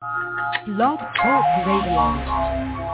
Blog Talk Radio.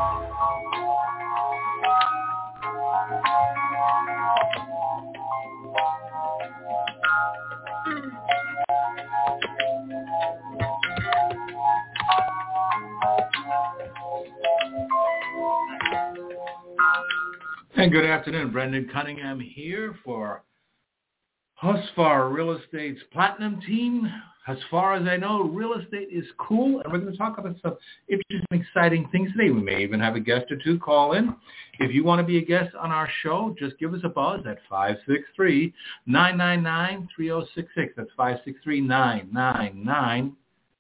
And good afternoon. Brendan Cunningham here for Husfar Real Estate's Platinum Team. As far as I know, real estate is cool, and we're going to talk about some interesting, exciting things today. We may even have a guest or two call in. If you want to be a guest on our show, just give us a buzz at 563-999-3066. That's 563-999-3066.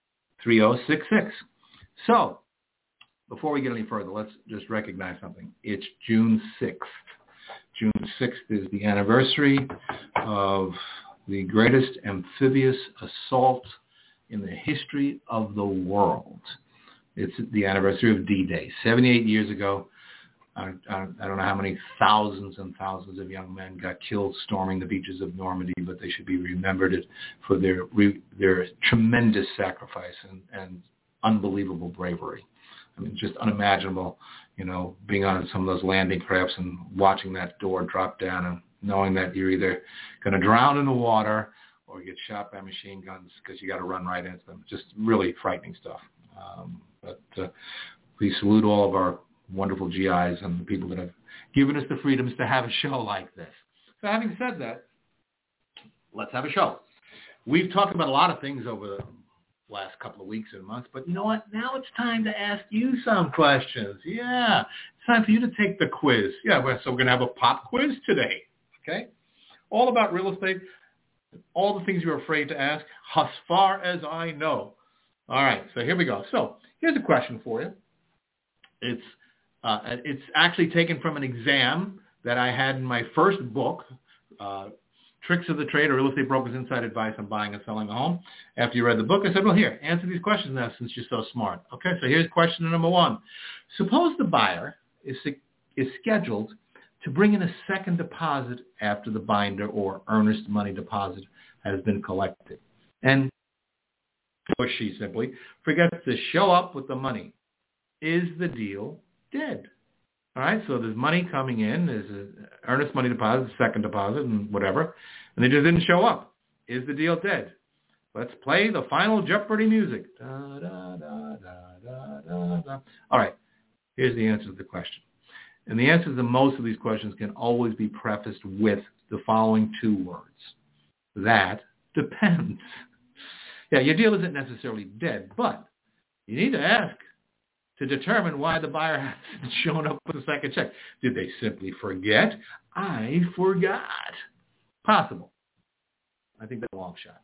So, before we get any further, let's just recognize something. It's June 6th. June 6th is the anniversary of the greatest amphibious assault in the history of the world. It's the anniversary of D-Day. 78 years ago, I don't know how many thousands and thousands of young men got killed storming the beaches of Normandy, but they should be remembered for their tremendous sacrifice and unbelievable bravery. I mean, just unimaginable, being on some of those landing crafts and watching that door drop down and knowing that you're either going to drown in the water or get shot by machine guns because you got to run right into them. Just really frightening stuff. But we salute all of our wonderful GIs and the people that have given us the freedoms to have a show like this. So having said that, let's have a show. We've talked about a lot of things over the last couple of weeks and months, but you know what? Now it's time to ask you some questions. Yeah, it's time for you to take the quiz. Yeah, so we're going to have a pop quiz today, okay? All about real estate, all the things you're afraid to ask, as far as I know. All right, so here we go. So here's a question for you. It's actually taken from an exam that I had in my first book, Tricks of the Trade, or Real Estate Broker's Inside Advice on Buying and Selling a Home. After you read the book, I said, well, here, answer these questions now since you're so smart. Okay, so here's question number one. Suppose the buyer is scheduled to bring in a second deposit after the binder or earnest money deposit has been collected. And or she simply forgets to show up with the money. Is the deal dead? All right, so there's money coming in, there's an earnest money deposit, second deposit, and whatever, and they just didn't show up. Is the deal dead? Let's play the final Jeopardy music. Da, da, da, da, da, da, da. All right, here's the answer to the question. And the answer to most of these questions can always be prefaced with the following two words. That depends. Yeah, your deal isn't necessarily dead, but you need to ask to determine why the buyer hasn't shown up with a second check. Did they simply forget? I forgot. Possible. I think that's a long shot.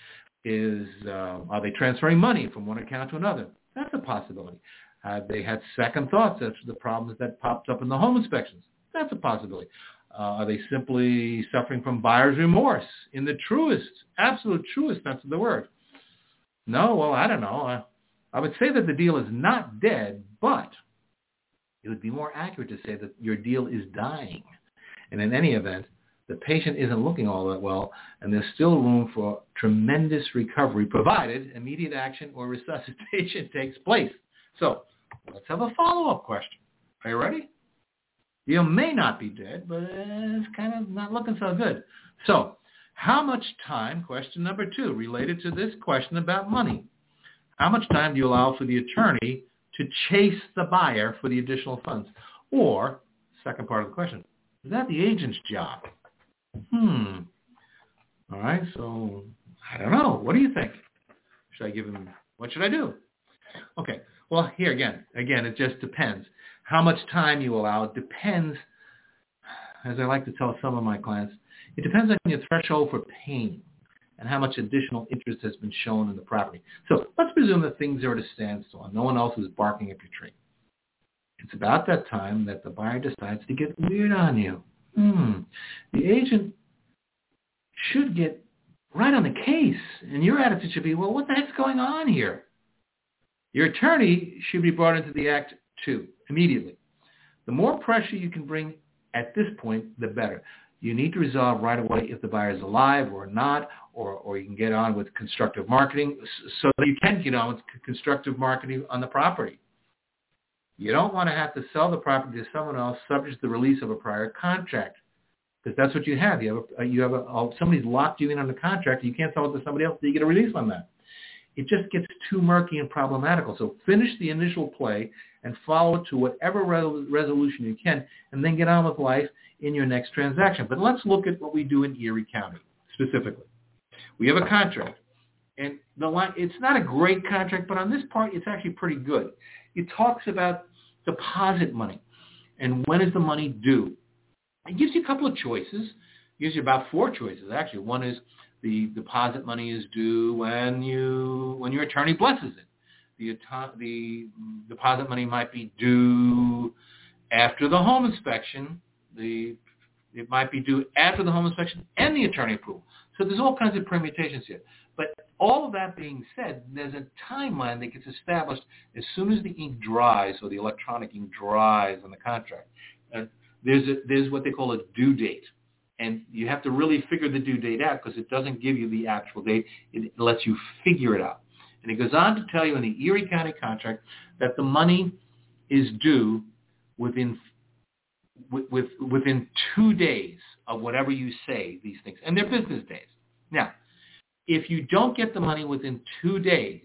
Are they transferring money from one account to another? That's a possibility. Have they had second thoughts as to the problems that popped up in the home inspections? That's a possibility. Are they simply suffering from buyer's remorse in the absolute truest sense of the word? No, well, I don't know. I would say that the deal is not dead, but it would be more accurate to say that your deal is dying. And in any event, the patient isn't looking all that well, and there's still room for tremendous recovery, provided immediate action or resuscitation takes place. So let's have a follow-up question. Are you ready? Deal may not be dead, but it's kind of not looking so good. So how much time, question number two, related to this question about money, how much time do you allow for the attorney to chase the buyer for the additional funds? Or, second part of the question, is that the agent's job? All right, so I don't know. What do you think? Should I give him, what should I do? Okay, well, here again, it just depends. How much time you allow depends, as I like to tell some of my clients, it depends on your threshold for pain and how much additional interest has been shown in the property. So let's presume that things are at a standstill and no one else is barking up your tree. It's about that time that the buyer decides to get weird on you. The agent should get right on the case, and your attitude should be, well, what the heck's going on here? Your attorney should be brought into the act too, immediately. The more pressure you can bring at this point, the better. you need to resolve right away if the buyer is alive or not, or you can get on with constructive marketing so that you can get on with constructive marketing on the property. You don't want to have to sell the property to someone else subject to the release of a prior contract, because that's what you have. Somebody's locked you in on the contract. You can't sell it to somebody else until you get a release on that. It just gets too murky and problematical. So finish the initial play and follow it to whatever resolution you can, and then get on with life in your next transaction. But let's look at what we do in Erie County specifically. We have a contract, and it's not a great contract, but on this part, it's actually pretty good. It talks about deposit money and when is the money due. It gives you a couple of choices. It gives you about 4 choices, actually. One is the deposit money is due when your attorney blesses it. The deposit money might be due after the home inspection. It might be due after the home inspection and the attorney approval. So there's all kinds of permutations here. But all of that being said, there's a timeline that gets established as soon as the ink dries, or the electronic ink dries on the contract. There's what they call a due date. And you have to really figure the due date out, because it doesn't give you the actual date. It lets you figure it out. And it goes on to tell you in the Erie County contract that the money is due within 2 days of whatever you say these things. And they're business days. Now, if you don't get the money within 2 days,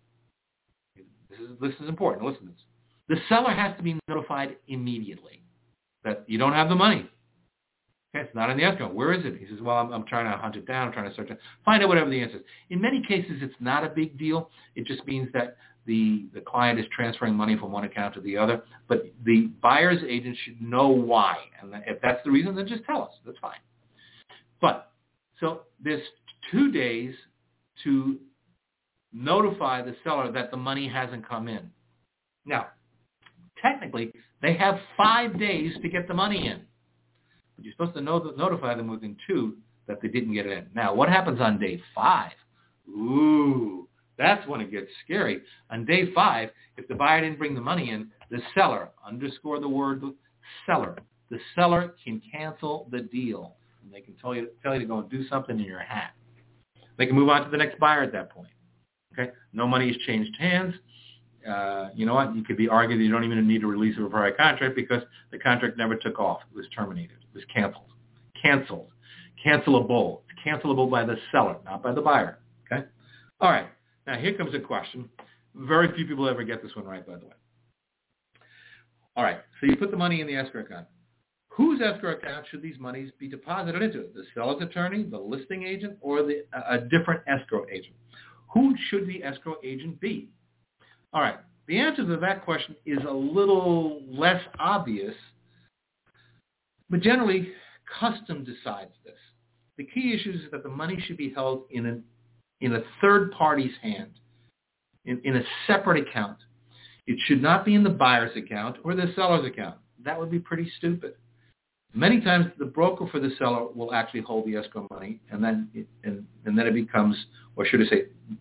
this is important. Listen to this. The seller has to be notified immediately that you don't have the money. Okay, it's not in the escrow. Where is it? He says, well, I'm trying to hunt it down. I'm trying to search it. Find out whatever the answer is. In many cases, it's not a big deal. It just means that the client is transferring money from one account to the other. But the buyer's agent should know why. And if that's the reason, then just tell us. That's fine. But so there's 2 days to notify the seller that the money hasn't come in. Now, technically, they have 5 days to get the money in. But you're supposed to notify them within 2 that they didn't get it in. Now, what happens on day 5? Ooh, that's when it gets scary. On day 5, if the buyer didn't bring the money in, the seller, underscore the word seller, the seller can cancel the deal. And they can tell you to go and do something in your hat. They can move on to the next buyer at that point. Okay? No money has changed hands. You know what? You could be argued that you don't even need a release of a prior contract because the contract never took off. It was terminated. It was canceled. Cancelable. It's cancelable by the seller, not by the buyer. Okay? All right. Now, here comes a question. Very few people ever get this one right, by the way. All right. So you put the money in the escrow account. Whose escrow account should these monies be deposited into? The seller's attorney, the listing agent, or a different escrow agent? Who should the escrow agent be? All right. The answer to that question is a little less obvious, but generally, custom decides this. The key issue is that the money should be held in a third party's hand, in a separate account. It should not be in the buyer's account or the seller's account. That would be pretty stupid. Many times, the broker for the seller will actually hold the escrow money, and then it becomes, or should I say,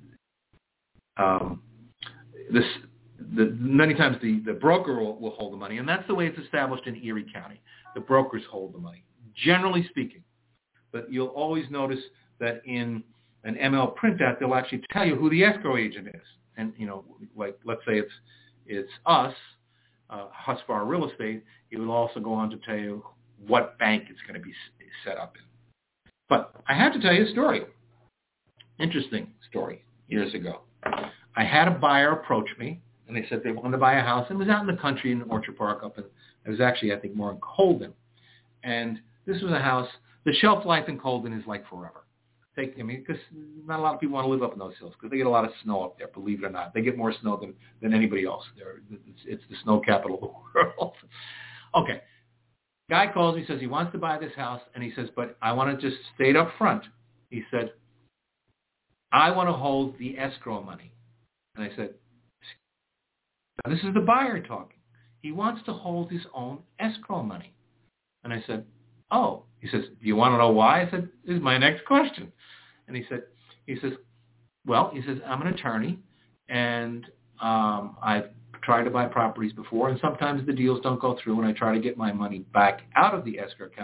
many times the broker will hold the money, and that's the way it's established in Erie County. The brokers hold the money, generally speaking. But you'll always notice that in an ML printout, they'll actually tell you who the escrow agent is. And, like, let's say it's us, Husfar Real Estate, it will also go on to tell you what bank it's going to be set up in. But I have to tell you a story. Interesting story years ago. I had a buyer approach me, and they said they wanted to buy a house. It was out in the country in Orchard Park it was actually, I think, more in Colden. And this was a house. The shelf life in Colden is like forever. Because not a lot of people want to live up in those hills because they get a lot of snow up there, believe it or not. They get more snow than anybody else. It's the snow capital of the world. Okay. Guy calls me, says he wants to buy this house, and he says, but I want to just state up front. He said, I want to hold the escrow money. And I said, this is the buyer talking. He wants to hold his own escrow money. And I said, oh. He says, do you want to know why? I said, this is my next question. And he says, well, I'm an attorney, and I've tried to buy properties before, and sometimes the deals don't go through, and I try to get my money back out of the escrow account,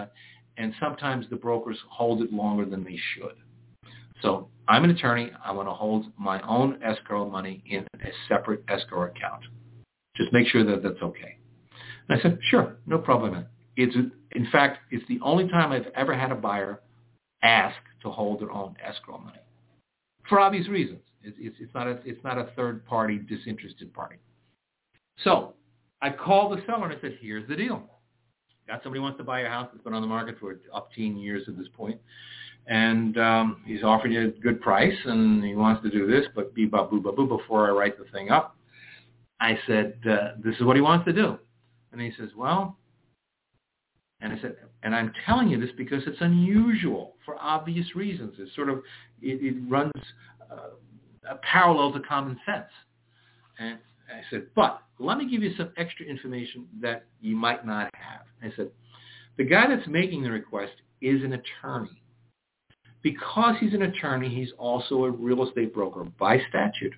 and sometimes the brokers hold it longer than they should. So I'm an attorney. I want to hold my own escrow money in a separate escrow account. Just make sure that that's okay. And I said, sure, no problem. In fact, it's the only time I've ever had a buyer ask to hold their own escrow money for obvious reasons. It's not a third party, disinterested party. So I called the seller and I said, here's the deal. Got somebody who wants to buy a house that's been on the market for up to 10 years at this point. And he's offering you a good price, and he wants to do this, but bee-ba-boo-ba-boo before I write the thing up. I said, this is what he wants to do. And he says, well, and I said, and I'm telling you this because it's unusual for obvious reasons. It's sort of, it runs parallel to common sense. And I said, but let me give you some extra information that you might not have. I said, the guy that's making the request is an attorney. Because he's an attorney, he's also a real estate broker by statute.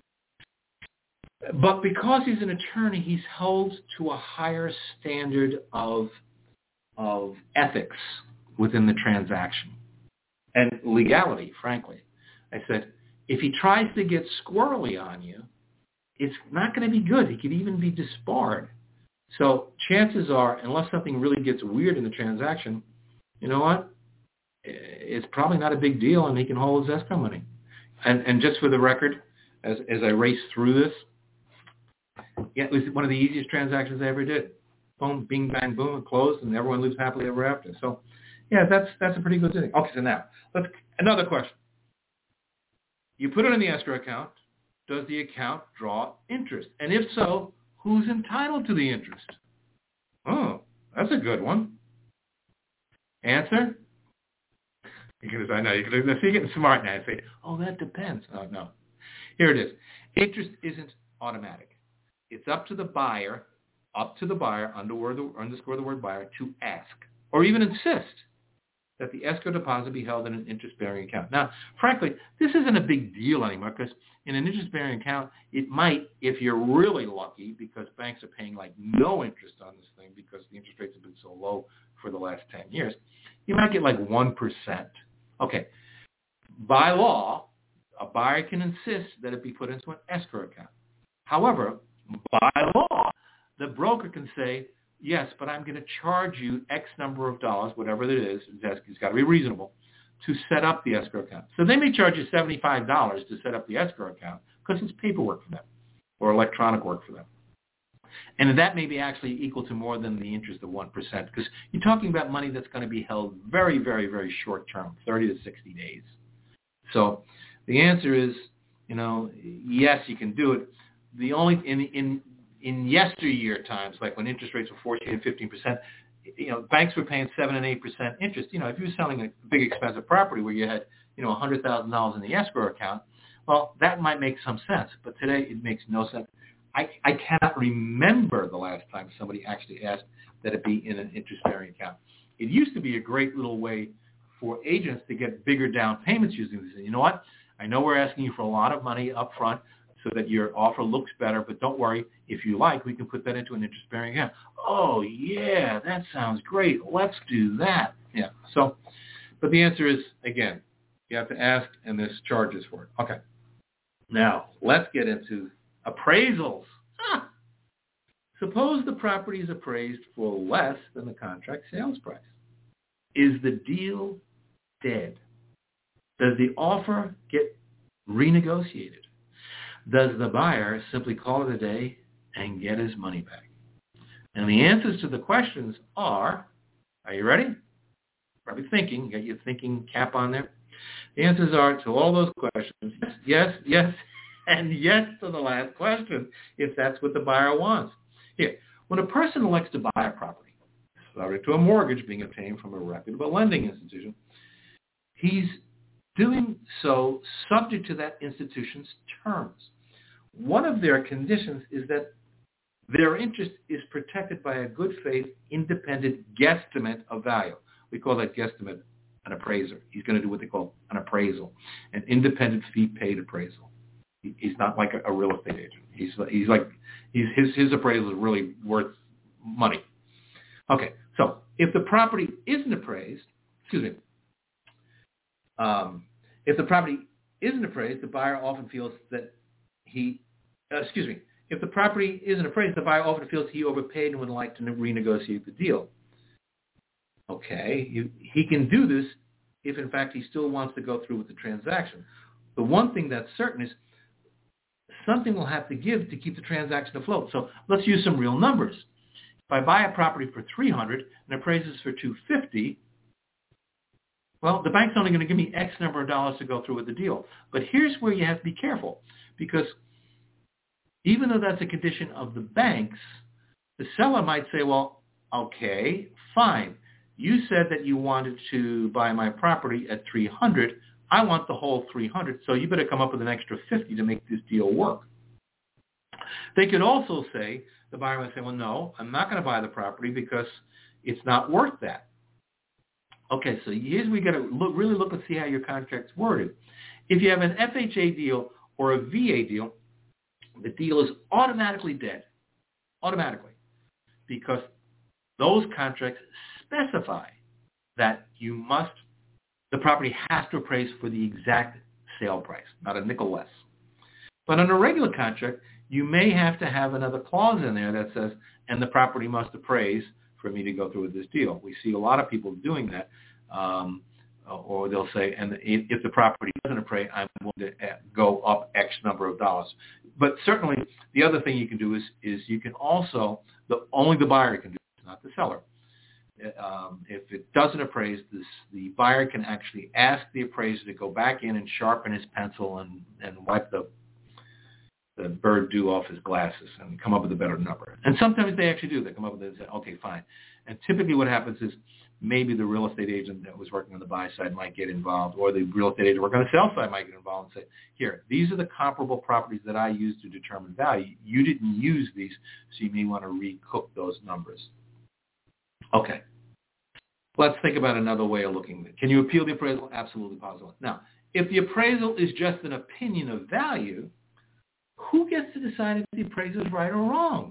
But because he's an attorney, he's held to a higher standard of ethics within the transaction and legality, frankly. I said, if he tries to get squirrely on you, it's not going to be good. He could even be disbarred. So chances are, unless something really gets weird in the transaction, you know what? It's probably not a big deal, and he can hold his escrow money. And just for the record, as I race through this, yeah, it was one of the easiest transactions I ever did. Boom, bing, bang, boom, it closed, and everyone lives happily ever after. So, yeah, that's a pretty good thing. Okay, so now, another question. You put it in the escrow account. Does the account draw interest? And if so, who's entitled to the interest? Oh, that's a good one. Answer? Because I know you're getting smart now and say, oh, that depends. Oh, no. Here it is. Interest isn't automatic. It's up to the buyer, underscore the word buyer, to ask or even insist that the escrow deposit be held in an interest-bearing account. Now, frankly, this isn't a big deal anymore because in an interest-bearing account, it might, if you're really lucky, because banks are paying like no interest on this thing because the interest rates have been so low for the last 10 years, you might get like 1%. Okay. By law, a buyer can insist that it be put into an escrow account. However, by law, the broker can say, yes, but I'm going to charge you X number of dollars, whatever it is, it's got to be reasonable, to set up the escrow account. So they may charge you $75 to set up the escrow account because it's paperwork for them or electronic work for them. And that may be actually equal to more than the interest of 1% because you're talking about money that's going to be held very, very, very short term, 30 to 60 days. So the answer is, yes, you can do it. The only in yesteryear times, like when interest rates were 14 and 15%, banks were paying 7 and 8% interest. If you were selling a big expensive property where you had, $100,000 in the escrow account, well, that might make some sense. But today it makes no sense. I cannot remember the last time somebody actually asked that it be in an interest-bearing account. It used to be a great little way for agents to get bigger down payments using this. And you know what? I know we're asking you for a lot of money up front so that your offer looks better, but don't worry. If you like, we can put that into an interest-bearing account. Oh, yeah, that sounds great. Let's do that. Yeah. So, but the answer is, again, you have to ask, and there's charges for it. Okay. Now, let's get into appraisals. Suppose the property is appraised for less than the contract sales price. Is the deal dead? Does the offer get renegotiated? Does the buyer simply call it a day and get his money back? And the answers to the questions are you ready? Probably thinking. You got your thinking cap on there. The answers are to all those questions, yes, and yes to the last question, if that's what the buyer wants. Here, when a person elects to buy a property, subject to a mortgage being obtained from a reputable lending institution, he's doing so subject to that institution's terms. One of their conditions is that their interest is protected by a good faith, independent guesstimate of value. We call that guesstimate an appraiser. He's going to do what they call an appraisal, an independent fee-paid appraisal. He's not like a real estate agent. His appraisal is really worth money. Okay, So if the property isn't appraised, if the property isn't appraised, the buyer often feels that if the property isn't appraised, the buyer often feels he overpaid and would like to renegotiate the deal. Okay, he can do this if, in fact, he still wants to go through with the transaction. The one thing that's certain is something will have to give to keep the transaction afloat. So let's use some real numbers. If I buy a property for $300 and appraises for $250, well, the bank's only going to give me X number of dollars to go through with the deal. But here's where you have to be careful, because even though that's a condition of the banks, the seller might say, well, okay, fine. You said that you wanted to buy my property at $300. I want the whole $300, so you better come up with an extra $50 to make this deal work. They could also say, the buyer might say, well, no, I'm not going to buy the property because it's not worth that. Okay, so here's where we got to really look and see how your contract's worded. If you have an FHA deal or a VA deal, the deal is automatically dead, because those contracts specify that the property has to appraise for the exact sale price, not a nickel less. But on a regular contract, you may have to have another clause in there that says, and the property must appraise for me to go through with this deal. We see a lot of people doing that, or they'll say, and if the property doesn't appraise, I'm willing to go up X number of dollars. But certainly, the other thing you can do is you can also, only the buyer can do this, not the seller. If it doesn't appraise, the buyer can actually ask the appraiser to go back in and sharpen his pencil and wipe the bird dew off his glasses and come up with a better number. And sometimes they actually do. They come up with it and say, okay, fine. And typically what happens is maybe the real estate agent that was working on the buy side might get involved, or the real estate agent working on the sell side might get involved and say, here, these are the comparable properties that I used to determine value. You didn't use these, so you may want to recook those numbers. Okay. Let's think about another way of looking at it. Can you appeal the appraisal? Absolutely, possible. Now, if the appraisal is just an opinion of value, who gets to decide if the appraisal is right or wrong?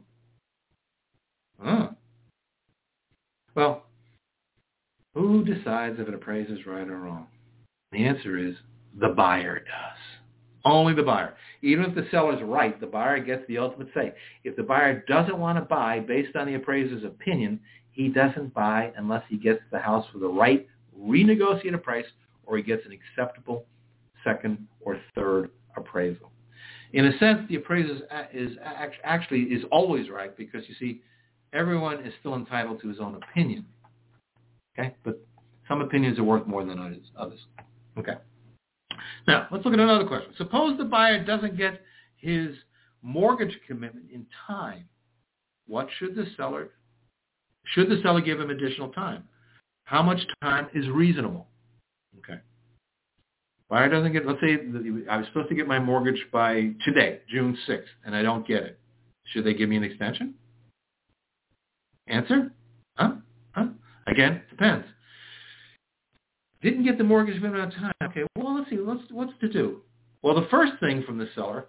Well, who decides if an appraisal is right or wrong? The answer is the buyer does. Only the buyer. Even if the seller's right, the buyer gets the ultimate say. If the buyer doesn't want to buy based on the appraiser's opinion, he doesn't buy unless he gets the house for the right renegotiated price, or he gets an acceptable second or third appraisal. In a sense, the appraiser is always right, because, you see, everyone is still entitled to his own opinion. Okay? But some opinions are worth more than others. Okay. Now, let's look at another question. Suppose the buyer doesn't get his mortgage commitment in time. What should the seller give him additional time? How much time is reasonable? Okay. Buyer doesn't get, let's say I was supposed to get my mortgage by today, June 6th, and I don't get it. Should they give me an extension? Answer? Again, depends. Didn't get the mortgage commitment on time. Okay, well, let's see. What's to do? Well, the first thing from the seller,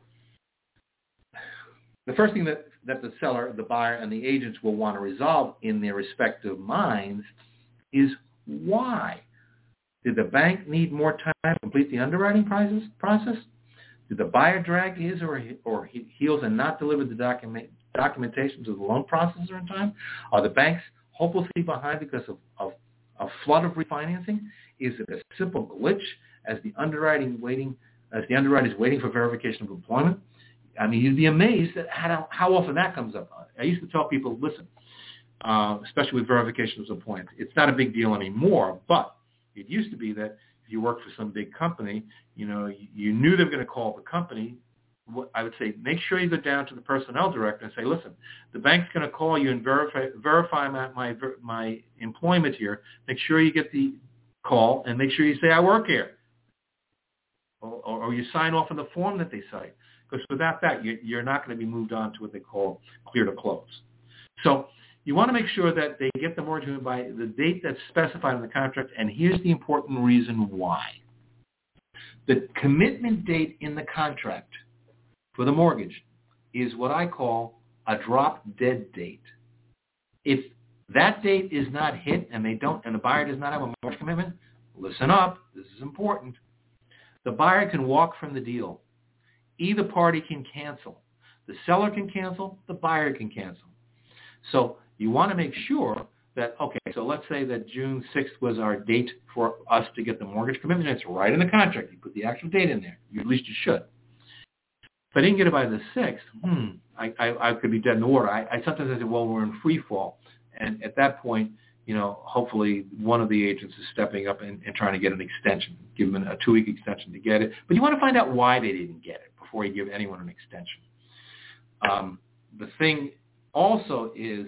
the first thing that the seller, the buyer, and the agents will want to resolve in their respective minds is why. Did the bank need more time to complete the underwriting process? Did the buyer drag his or heels and not deliver the documentation to the loan processor in time? Are the banks hopelessly behind because of a flood of refinancing? Is it a simple glitch as the underwriter is waiting for verification of employment? I mean, you'd be amazed at how often that comes up. I used to tell people, listen, especially with verification of employment, it's not a big deal anymore, but it used to be that if you worked for some big company, you knew they were going to call the company. I would say, make sure you go down to the personnel director and say, listen, the bank's going to call you and verify my employment here. Make sure you get the call and make sure you say I work here. Or you sign off on the form that they cite. Because without that, you're not going to be moved on to what they call clear to close. So you want to make sure that they get the mortgage by the date that's specified in the contract, and here's the important reason why. The commitment date in the contract for the mortgage is what I call a drop-dead date. If that date is not hit and the buyer does not have a mortgage commitment, listen up, this is important. The buyer can walk from the deal. Either party can cancel. The seller can cancel, the buyer can cancel. So you want to make sure that, okay, so let's say that June 6th was our date for us to get the mortgage commitment. It's right in the contract. You put the actual date in there. At least you should. If I didn't get it by the 6th, I could be dead in the water. I sometimes say, well, we're in free fall. And at that point, hopefully one of the agents is stepping up and trying to get an extension, give them a 2-week extension to get it. But you want to find out why they didn't get it before you give anyone an extension. The thing also is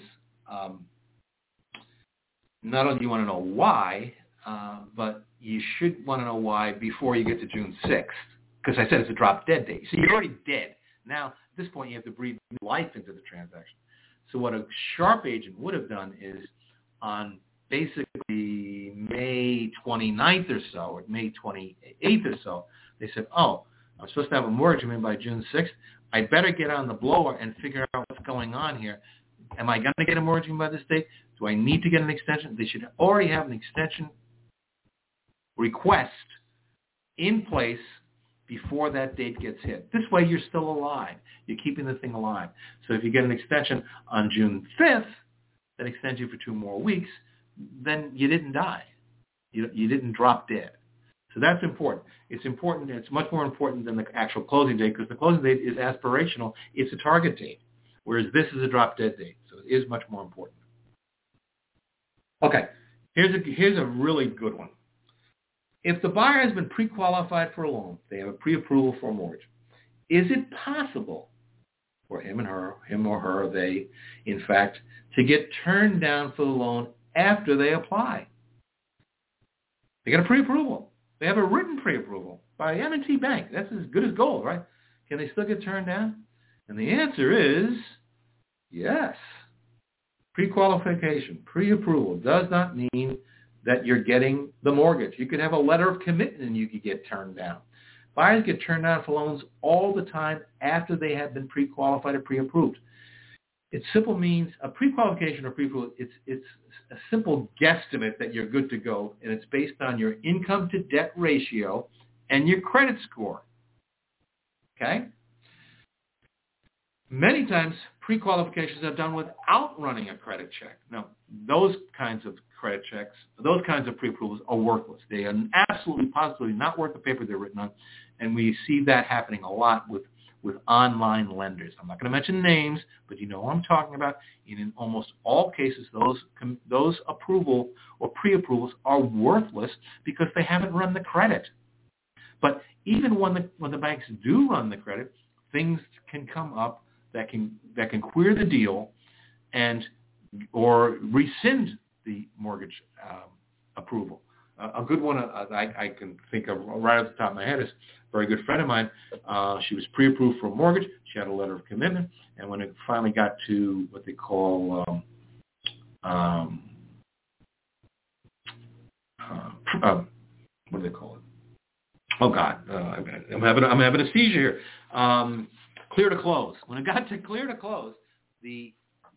not only do you want to know why, but you should want to know why before you get to June 6th, because I said it's a drop-dead date. So you're already dead. Now, at this point, you have to breathe life into the transaction. So what a sharp agent would have done is on basically May 29th or so, or May 28th or so, they said, oh, I'm supposed to have a mortgage agreement by June 6th. I better get on the blower and figure out what's going on here. Am I going to get a mortgage agreement by this date? Do I need to get an extension? They should already have an extension request in place before that date gets hit. This way you're still alive. You're keeping the thing alive. So if you get an extension on June 5th that extends you for 2 more weeks, then you didn't die. You didn't drop dead. So that's important. It's important. It's much more important than the actual closing date, because the closing date is aspirational. It's a target date, whereas this is a drop-dead date. So it is much more important. Okay, here's a really good one. If the buyer has been pre-qualified for a loan, they have a pre-approval for a mortgage, is it possible for him or her, they, in fact, to get turned down for the loan after they apply? They got a pre-approval. They have a written pre-approval by M&T Bank. That's as good as gold, right? Can they still get turned down? And the answer is yes. Pre-qualification, pre-approval does not mean that you're getting the mortgage. You could have a letter of commitment and you could get turned down. Buyers get turned down for loans all the time after they have been pre-qualified or pre-approved. It simply means a pre-qualification or pre-approval, it's a simple guesstimate that you're good to go, and it's based on your income to debt ratio and your credit score. Okay? Many times, pre-qualifications are done without running a credit check. Now, those kinds of credit checks, those kinds of pre-approvals are worthless. They are absolutely, positively not worth the paper they're written on, and we see that happening a lot with online lenders. I'm not going to mention names, but you know what I'm talking about. In almost all cases, those approval or pre-approvals are worthless because they haven't run the credit. But even when the banks do run the credit, things can come up that can queer the deal or rescind the mortgage approval. A good one I can think of right off the top of my head is a very good friend of mine. She was pre-approved for a mortgage. She had a letter of commitment. And when it finally got to what they call what do they call it? Oh, God. I'm having a seizure here. Clear to close. When it got to clear to close, the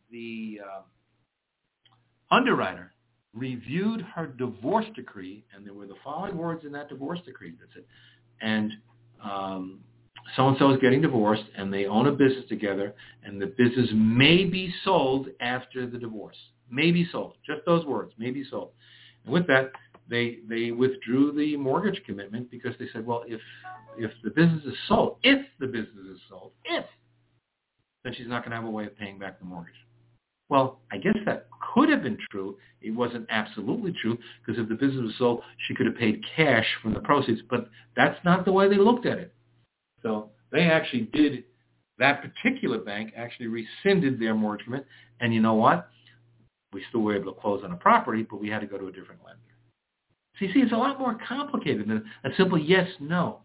underwriter reviewed her divorce decree, and there were the following words in that divorce decree. That's it. And so-and-so is getting divorced, and they own a business together, and the business may be sold after the divorce. May be sold. Just those words, may be sold. And with that, they withdrew the mortgage commitment because they said, well, if the business is sold, then she's not going to have a way of paying back the mortgage. Well, I guess that could have been true. It wasn't absolutely true, because if the business was sold, she could have paid cash from the proceeds, but that's not the way they looked at it. So they actually did, that particular bank actually rescinded their mortgage commitment, and you know what? We still were able to close on a property, but we had to go to a different lender. So you see, it's a lot more complicated than a simple yes, no.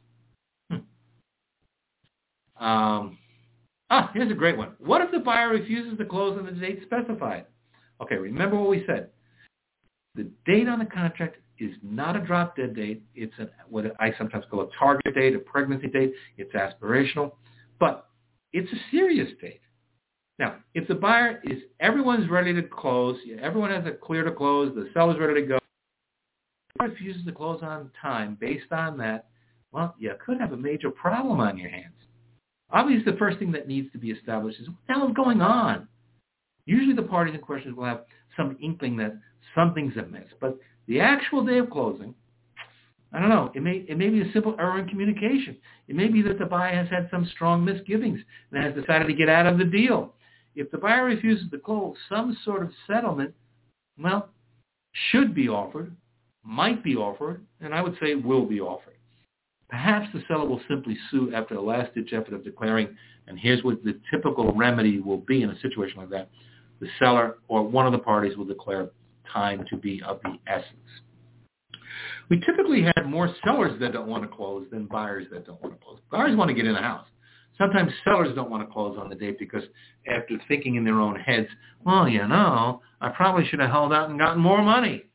Here's a great one. What if the buyer refuses to close on the date specified? Okay, remember what we said. The date on the contract is not a drop-dead date. It's what I sometimes call a target date, a pregnancy date. It's aspirational. But it's a serious date. Now, if the buyer is, everyone's ready to close, everyone has a clear to close, the seller's ready to go, if the buyer refuses to close on time based on that, well, you could have a major problem on your hands. Obviously, the first thing that needs to be established is what the hell is going on? Usually the parties in question will have some inkling that something's amiss. But the actual day of closing, I don't know, it may be a simple error in communication. It may be that the buyer has had some strong misgivings and has decided to get out of the deal. If the buyer refuses to close, some sort of settlement, well, should be offered, might be offered, and I would say will be offered. Perhaps the seller will simply sue after the last-ditch effort of declaring, and here's what the typical remedy will be in a situation like that. The seller or one of the parties will declare time to be of the essence. We typically have more sellers that don't want to close than buyers that don't want to close. Buyers want to get in the house. Sometimes sellers don't want to close on the date because after thinking in their own heads, well, I probably should have held out and gotten more money.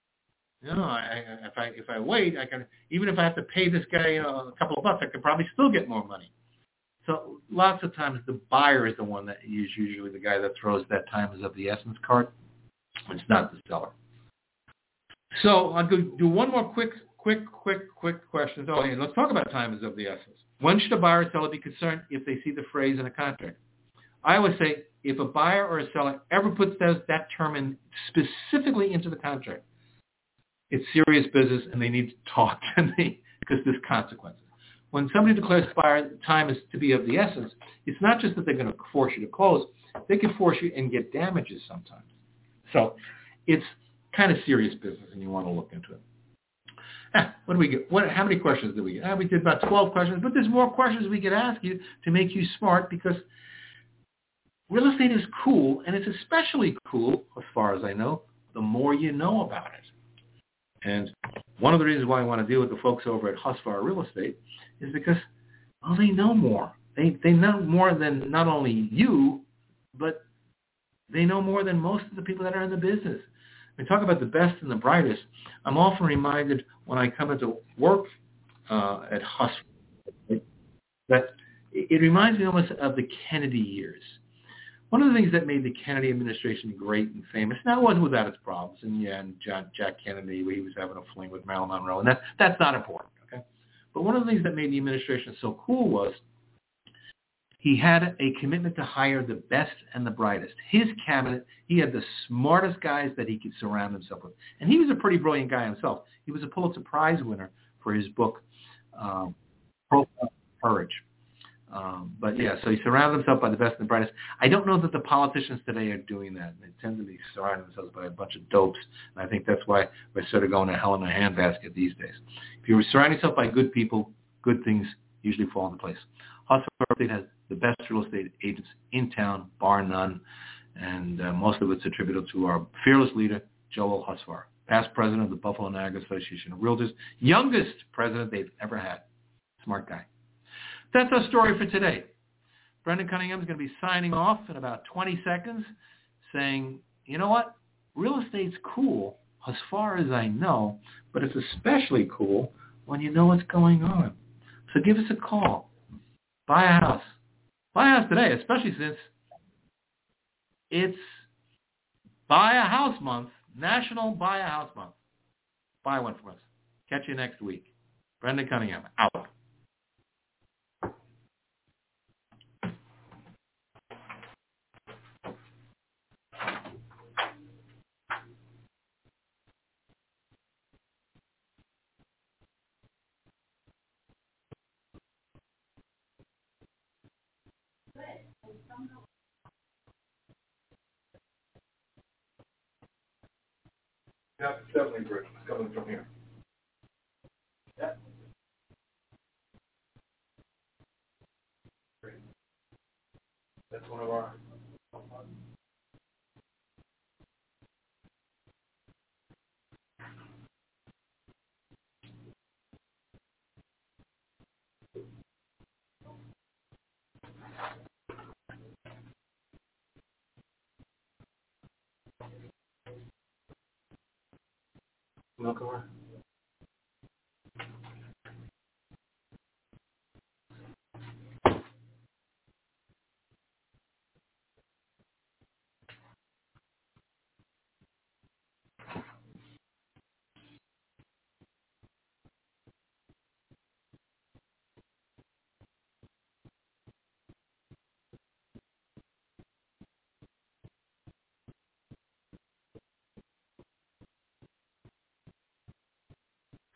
If I wait, I can, even if I have to pay this guy a couple of bucks, I could probably still get more money. So lots of times the buyer is the one that is usually the guy that throws that time is of the essence card. It's not the seller. So I'll do one more quick question. Oh, hey, let's talk about time is of the essence. When should a buyer or seller be concerned if they see the phrase in a contract? I always say if a buyer or a seller ever puts that term in specifically into the contract, it's serious business and they need to talk to me because there's consequences. When somebody declares buyer time is to be of the essence, it's not just that they're going to force you to close. They can force you and get damages sometimes. So it's kind of serious business and you want to look into it. What do we get? How many questions did we get? We did about 12 questions, but there's more questions we could ask you to make you smart because real estate is cool, and it's especially cool, as far as I know, the more you know about it. And one of the reasons why I want to deal with the folks over at Husvar Real Estate is because, well, they know more. They know more than not only you, but they know more than most of the people that are in the business. We talk about the best and the brightest. I'm often reminded when I come into work at Husvar that it reminds me almost of the Kennedy years. One of the things that made the Kennedy administration great and famous, now it wasn't without its problems, and Jack Kennedy, he was having a fling with Marilyn Monroe, and that's not important, okay? But one of the things that made the administration so cool was he had a commitment to hire the best and the brightest. His cabinet, he had the smartest guys that he could surround himself with. And he was a pretty brilliant guy himself. He was a Pulitzer Prize winner for his book, Profile Courage. So he surrounded himself by the best and the brightest. I don't know that the politicians today are doing that. They tend to be surrounding themselves by a bunch of dopes, and I think that's why we're sort of going to hell in a handbasket these days. If you surround yourself by good people, good things usually fall into place. Husvar Real Estate has the best real estate agents in town, bar none, and most of it's attributable to our fearless leader, Joel Husvar, past president of the Buffalo Niagara Association of Realtors, youngest president they've ever had. Smart guy. That's our story for today. Brendan Cunningham is going to be signing off in about 20 seconds saying, you know what? Real estate's cool as far as I know, but it's especially cool when you know what's going on. So give us a call. Buy a house. Buy a house today, especially since it's Buy a House Month, National Buy a House Month. Buy one from us. Catch you next week. Brendan Cunningham, out. Yeah, it's definitely Bridge. It's coming from here. Yeah. Great. That's one of our... Welcome.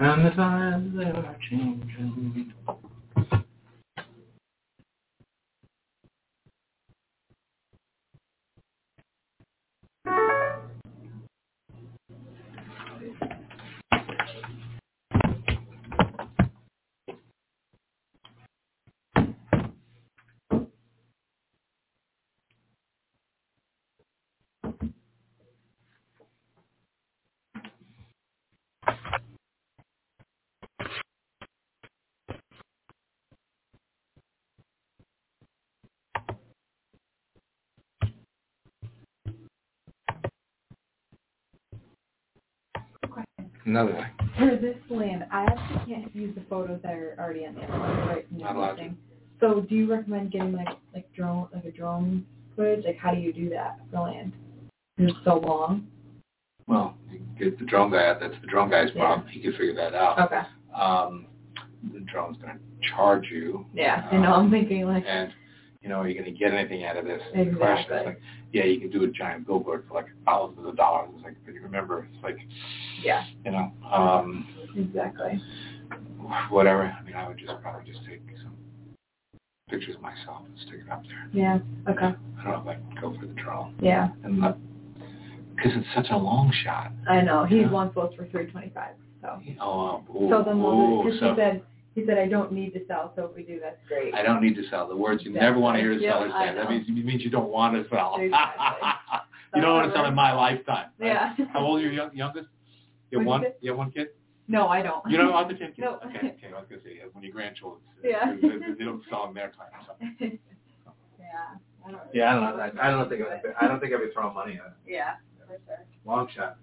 And the times they are changing. Another thing. For this land, I actually can't use the photos that are already on the other right? Not allowed to. So do you recommend getting a drone footage? Like, how do you do that for land? Is it so long? Well, you can get the drone guy out. That's the drone guy's problem. He can figure that out. Okay. The drone's going to charge you. Yeah, I know. I'm thinking like. And, are you going to get anything out of this? Exactly. The question is like, yeah, you can do a giant billboard for like thousands of dollars. It's like, but you remember, it's like, yeah. Exactly. Whatever. I mean, I would probably just take some pictures of myself and stick it up there. Yeah. Okay. I don't know if I can go for the drone. Yeah. And because it's such a long shot. I know. He wants those for $325. So. So then he said I don't need to sell. So if we do, that's great. I don't need to sell. The words you never want to hear the seller say. That means you don't want to sell. Exactly. You don't want to sell in my lifetime. Right? Yeah. How old are your youngest? You have one? You have one kid? No, I don't. You don't want the kid? No. Okay. I was going to say, when your grandchildren, yeah. they don't sell in their time. So. Yeah. I don't think I'd be throwing money at it. Yeah, for sure. Long shot.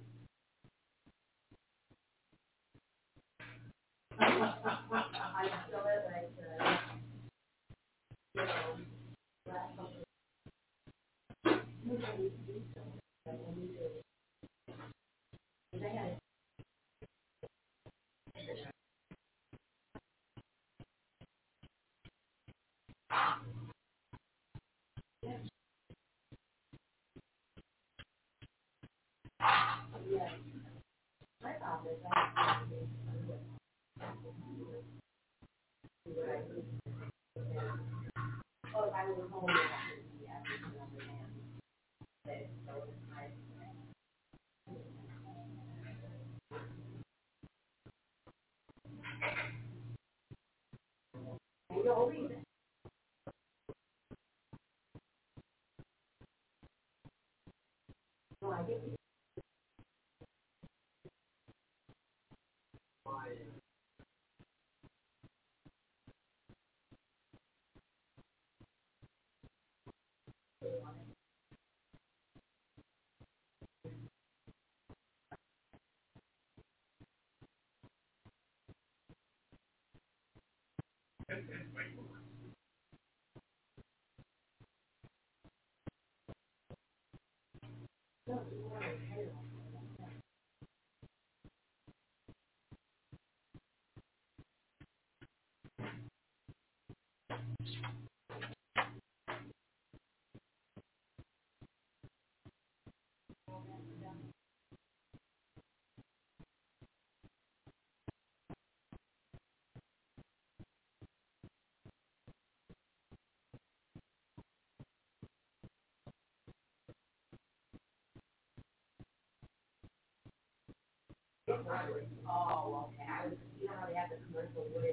Oh, okay. How they have the commercial wood.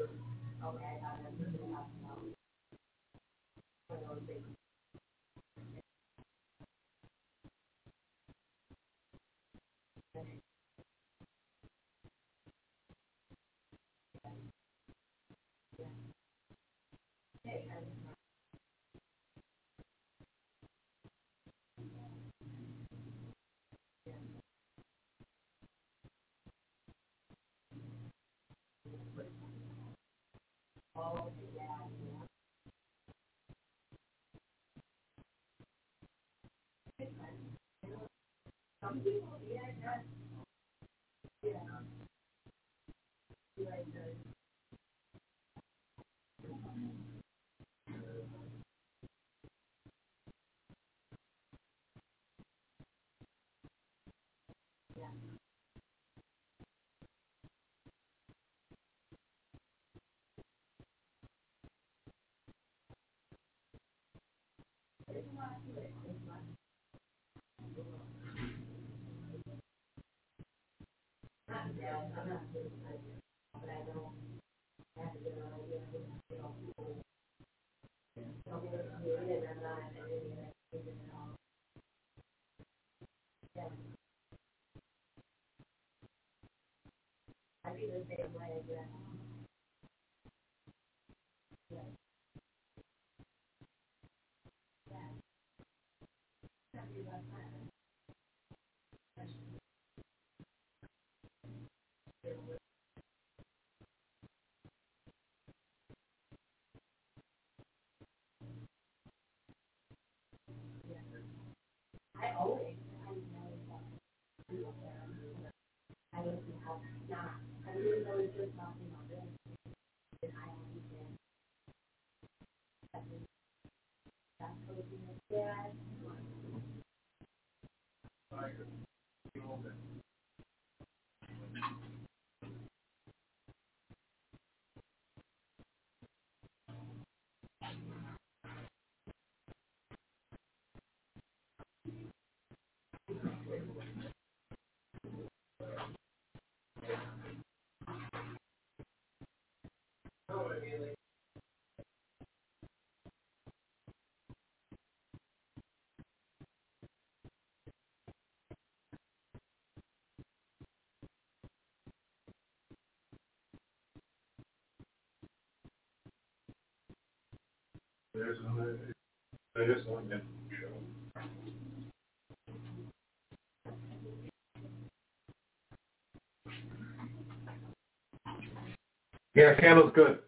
Okay, I got it. There's one, yeah. Yeah, candle's good.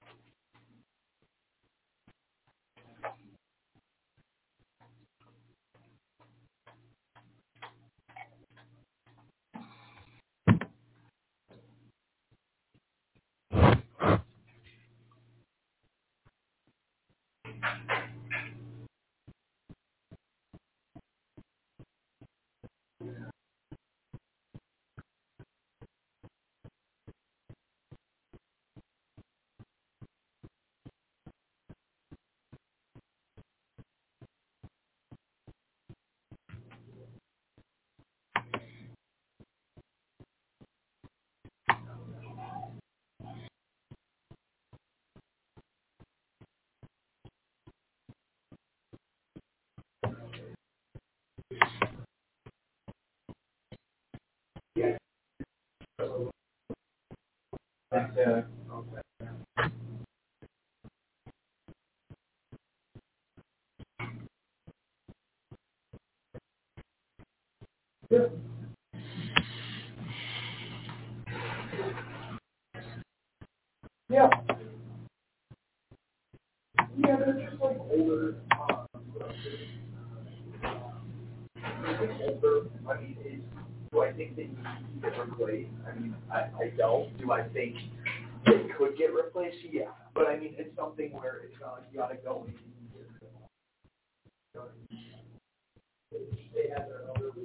Yeah. Yeah, they're just like older. Older. I mean, do I think they need to get replaced? I mean, I don't. Do I think they could get replaced? Yeah. But I mean, it's something where it's not like you gotta go in. They have their elderly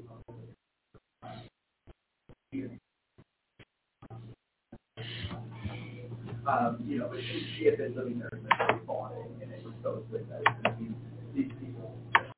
you know, but she had been living there